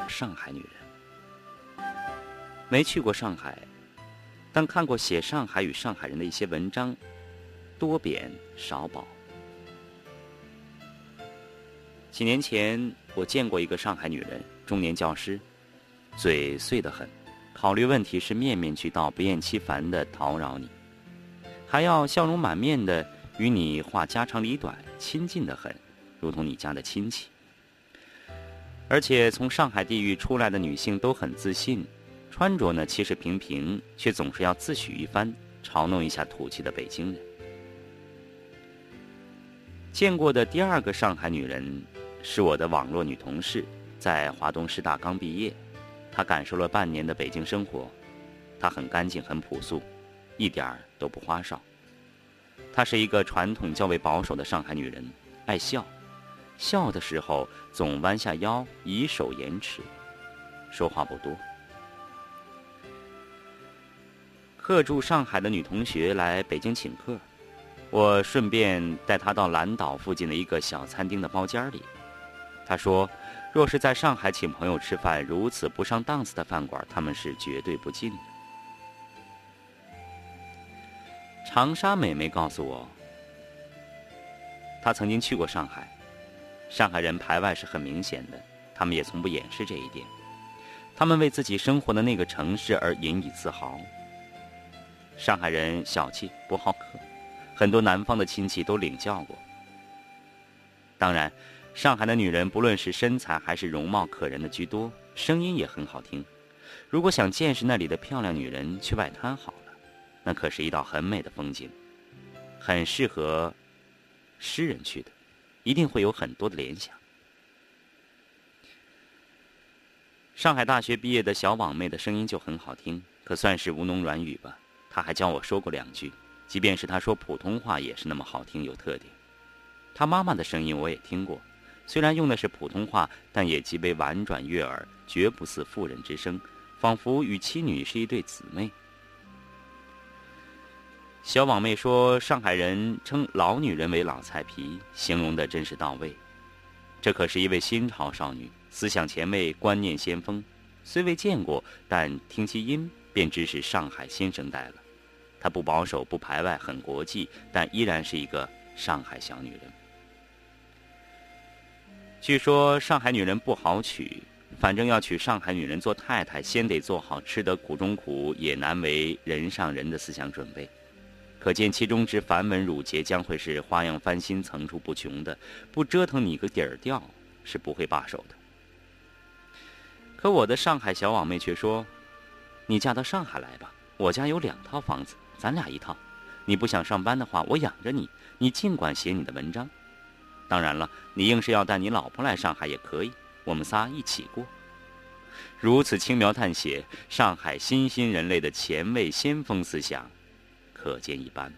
上海女人。没去过上海，但看过写上海与上海人的一些文章，多贬少褒。几年前，我见过一个上海女人，中年教师，嘴碎得很，考虑问题是面面俱到，不厌其烦地叨扰你，还要笑容满面地与你话家长里短，亲近得很，如同你家的亲戚。而且从上海地域出来的女性都很自信，穿着呢气势平平，却总是要自诩一番，嘲弄一下土气的北京人。见过的第二个上海女人是我的网络女同事，在华东师大刚毕业，她感受了半年的北京生活。她很干净很朴素，一点儿都不花哨。她是一个传统较为保守的上海女人，爱笑，笑的时候总弯下腰，以手延迟，说话不多。客住上海的女同学来北京请客，我顺便带她到蓝岛附近的一个小餐厅的包间里。她说，若是在上海请朋友吃饭，如此不上档次的饭馆，他们是绝对不进的。长沙美眉告诉我，她曾经去过上海，上海人排外是很明显的，他们也从不掩饰这一点。他们为自己生活的那个城市而引以自豪。上海人小气不好客，很多南方的亲戚都领教过。当然，上海的女人不论是身材还是容貌可人的居多，声音也很好听。如果想见识那里的漂亮女人，去外滩好了，那可是一道很美的风景，很适合诗人去的，一定会有很多的联想。上海大学毕业的小网妹的声音就很好听，可算是吴侬软语吧。她还教我说过2句，即便是她说普通话也是那么好听有特点。她妈妈的声音我也听过，虽然用的是普通话，但也极为婉转悦耳，绝不似妇人之声，仿佛与妻女是一对姊妹。小网妹说，上海人称老女人为老菜皮，形容的真是到位。这可是一位新潮少女，思想前卫，观念先锋，虽未见过，但听其音便知是上海新生代了。她不保守不排外，很国际，但依然是一个上海小女人。据说上海女人不好娶，反正要娶上海女人做太太，先得做好吃得苦中苦，也难为人上人的思想准备。可见其中之繁文缛节将会是花样翻新，层出不穷的，不折腾你个底儿掉是不会罢手的。可我的上海小网妹却说，你嫁到上海来吧，我家有2套房子，咱俩1套，你不想上班的话，我养着你，你尽管写你的文章。当然了，你硬是要带你老婆来上海也可以，我们仨一起过。如此轻描淡写，上海新兴人类的前卫先锋思想可见一斑。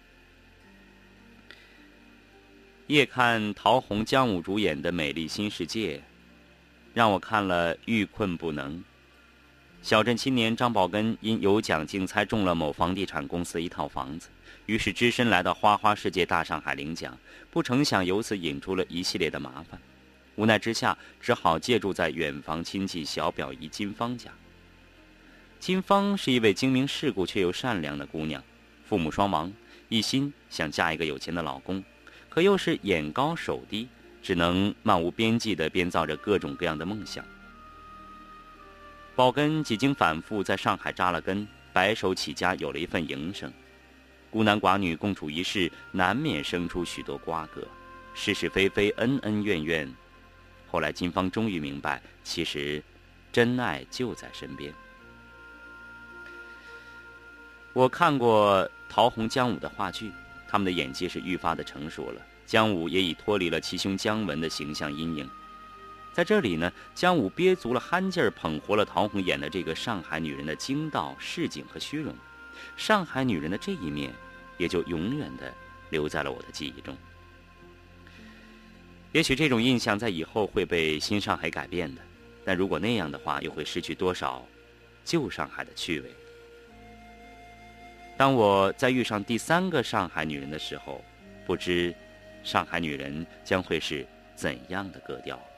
夜看陶虹、姜武主演的《美丽新世界》，让我看了欲困不能。小镇青年张宝根因有奖竞猜中了某房地产公司的一套房子，于是只身来到花花世界大上海领奖，不成想由此引出了一系列的麻烦。无奈之下，只好借住在远房亲戚小表姨金芳家。金芳是一位精明世故却又善良的姑娘，父母双亡，一心想嫁一个有钱的老公，可又是眼高手低，只能漫无边际地编造着各种各样的梦想。宝根几经反复在上海扎了根，白手起家，有了一份营生。孤男寡女共处一室，难免生出许多瓜葛，是是非非，恩恩怨怨。后来金芳终于明白，其实真爱就在身边。我看过陶虹、姜武的话剧，他们的演技是愈发的成熟了，姜武也已脱离了其兄姜文的形象阴影。在这里呢，姜武憋足了憨劲儿，捧活了陶虹演的这个上海女人的精道、市井和虚荣。上海女人的这一面，也就永远的留在了我的记忆中。也许这种印象在以后会被新上海改变的，但如果那样的话，又会失去多少旧上海的趣味。当我在遇上第3个上海女人的时候，不知上海女人将会是怎样的格调。